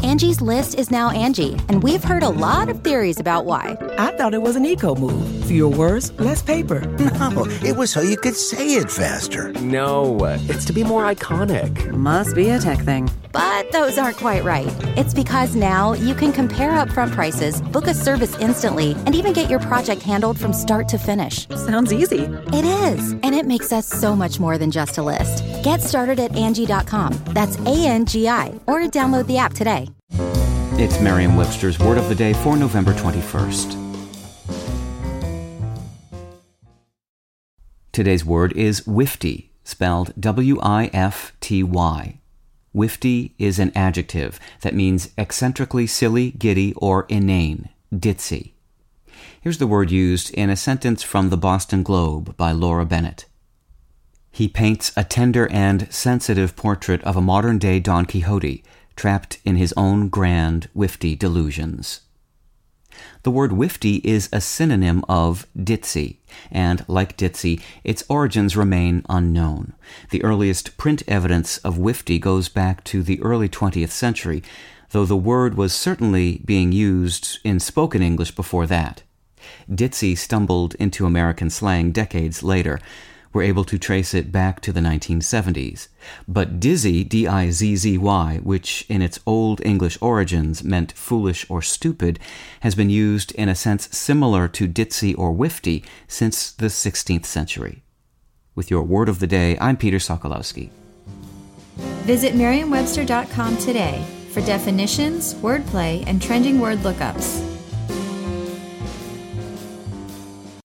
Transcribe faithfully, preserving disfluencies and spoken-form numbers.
Angie's List is now Angie, and we've heard a lot of theories about why. I thought it was an eco move. Fewer words, less paper. No, it was so you could say it faster. No, it's to be more iconic. Must be a tech thing. But those aren't quite right. It's because now you can compare upfront prices, book a service instantly, and even get your project handled from start to finish. Sounds easy. It is, and it makes us so much more than just a list. Get started at Angie dot com. That's A N G I, or download the app today. It's Merriam-Webster's Word of the Day for November twenty-first. Today's word is wifty, spelled W I F T Y. Wifty is an adjective that means eccentrically silly, giddy, or inane, ditzy. Here's the word used in a sentence from the Boston Globe by Laura Bennett. He paints a tender and sensitive portrait of a modern-day Don Quixote, trapped in his own grand, wifty delusions. The word wifty is a synonym of ditzy, and like ditzy, its origins remain unknown. The earliest print evidence of wifty goes back to the early twentieth century, though the word was certainly being used in spoken English before that. Ditzy stumbled into American slang decades later. We're able to trace it back to the nineteen seventies. But dizzy, D I Z Z Y, which in its Old English origins meant foolish or stupid, has been used in a sense similar to ditzy or wifty since the sixteenth century. With your Word of the Day, I'm Peter Sokolowski. Visit Merriam Webster dot com today for definitions, wordplay, and trending word lookups.